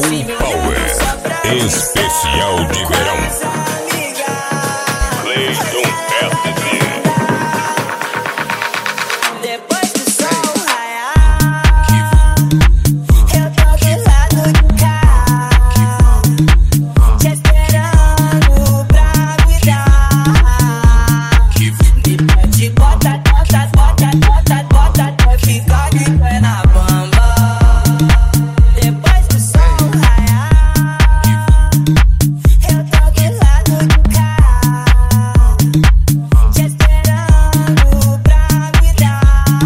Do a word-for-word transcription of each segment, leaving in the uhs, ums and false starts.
Power especial de verão. Cleiton F C. Depois do sol raiar, eu tô do lado de cá, te esperando pra cuidar. De bota, bota, bota, bota, bota, até ficar de pé na bamba. Depois do sol raiar, eu tô do lado de cá, te esperando pra cuidar.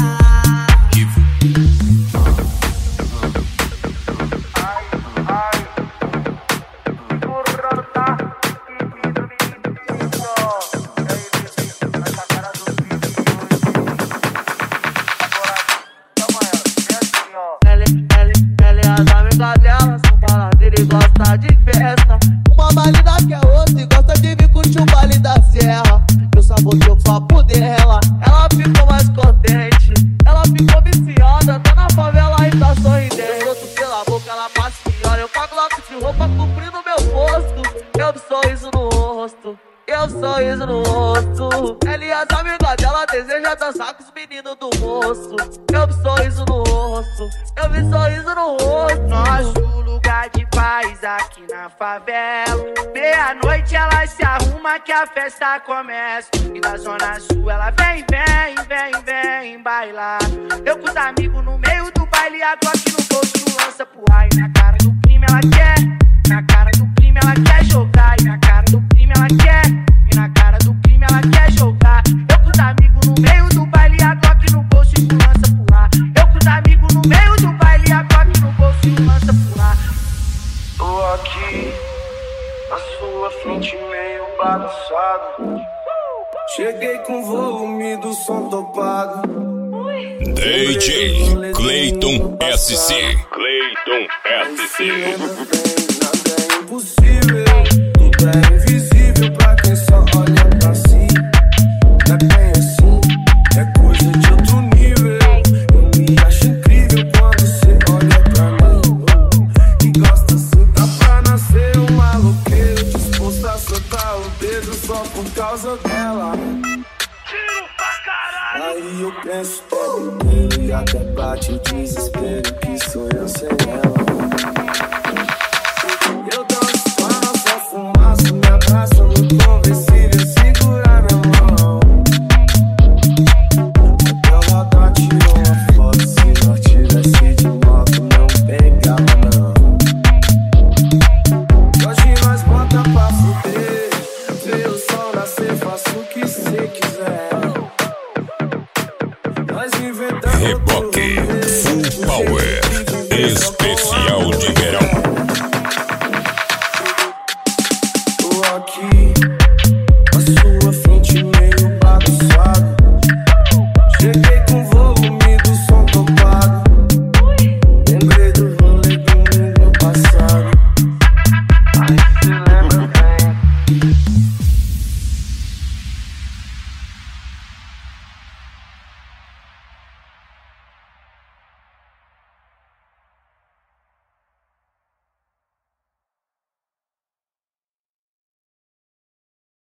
Ela e as amigas dela são baladeiras e gosta de festa. Uma malida que é outra e gosta de vir curtir o baile da serra. Eu sabotei o papo dela, ela ficou mais contente. Ela ficou viciada, tá na favela e tá sorridente. Eu solto pela boca, ela passa e olha. Eu pago logo de roupa cobrindo meu rosto. Eu vi sorriso no rosto, eu vi sorriso no rosto. Ela e as amigas dela desejam dançar com os meninos do moço. Eu vi sorriso no rosto, eu vi sorriso no rosto. Nosso lugar de paz aqui na favela. Meia-noite ela se arruma que a festa começa. E da zona sul ela vem, vem, vem, vem bailar. Eu com os amigos no meio do baile, água aqui no bolso lança pro ar. E na cara do crime ela quer, na cara do crime ela quer jogar. E na cara do crime ela quer, e na cara do crime ela quer jogar. Eu com os amigos no meio do baile, água aqui no bolso e lança pro ar. Eu com os amigos no meio do baile, água aqui no bolso e lança pro ar. Tô aqui, na sua frente meio bagunçado. Cheguei com o volume do som topado. D J Cleiton S C. Cleiton S C. Nada é impossível, tudo é invisível pra quem só olha pra si. Não é bem assim, é coisa de outro nível. Eu me acho incrível quando você olha pra mim e gosta assim. Tá pra nascer um maloqueiro disposto a soltar o dedo só por causa dela. Aí eu penso todo dia e até bate o desespero que sou eu sem ela.